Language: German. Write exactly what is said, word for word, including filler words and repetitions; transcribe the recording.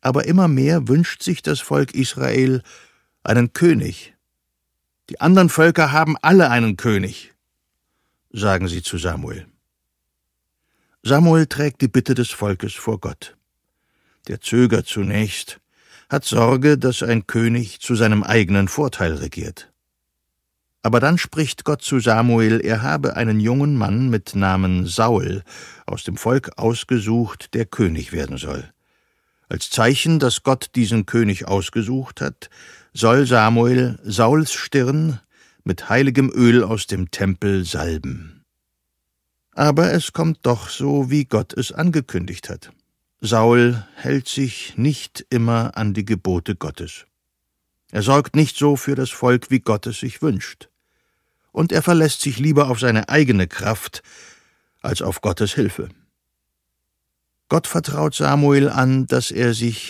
aber immer mehr wünscht sich das Volk Israel einen König. »Die anderen Völker haben alle einen König«, sagen sie zu Samuel. Samuel trägt die Bitte des Volkes vor Gott. Der zögert zunächst, hat Sorge, dass ein König zu seinem eigenen Vorteil regiert. Aber dann spricht Gott zu Samuel, er habe einen jungen Mann mit Namen Saul aus dem Volk ausgesucht, der König werden soll. Als Zeichen, dass Gott diesen König ausgesucht hat, soll Samuel Sauls Stirn mit heiligem Öl aus dem Tempel salben. Aber es kommt doch so, wie Gott es angekündigt hat. Saul hält sich nicht immer an die Gebote Gottes. Er sorgt nicht so für das Volk, wie Gott es sich wünscht. Und er verlässt sich lieber auf seine eigene Kraft als auf Gottes Hilfe. Gott vertraut Samuel an, dass er sich